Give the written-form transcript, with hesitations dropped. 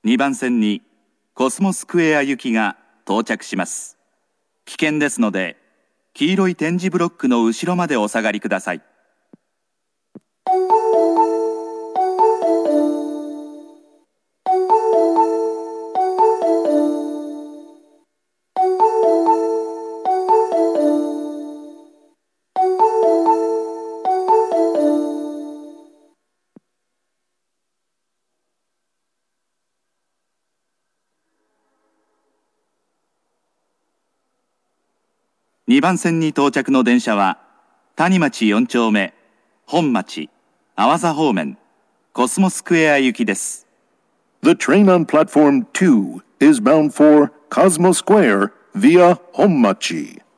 2番線にコスモスクエア行きが到着します。危険ですので、黄色い点字ブロックの後ろまでお下がりください。2番線に到着の電車は、谷町4丁目、本町、阿波座方面、コスモスクエア行きです。 The train on platform 2 is bound for Cosmo Square via Honmachi.